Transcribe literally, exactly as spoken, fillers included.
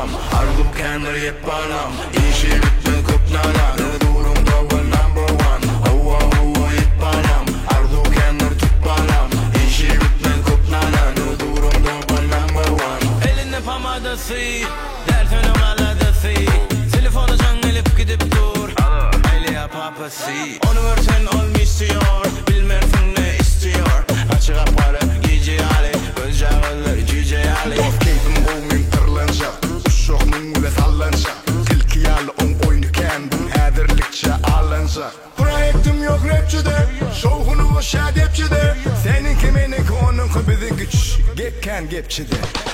balam Ardu kendir yet balam İşi bitme kupnala Nudurum double number one Hova hova yet balam Ardu kendir tut balam İşi bitme kupnala Nudurum double number one Elinde pamadası Dertinin aladası Telefonu cangelip gidip dur Aile papası Onu versen olmuş istiyor Bilmersin ne istiyor Açık aparı gece ali Önce ağırlar cüce ali Of keyfim olmayın tırlanacak Uşoğunun ule sallanacak Tilki yalı on oynayken Bu edirlikçe ağlanacak Proyektim yok rapçide Şovhunu boş edepçide Senin kiminin konun bizi güç Gepken gepçide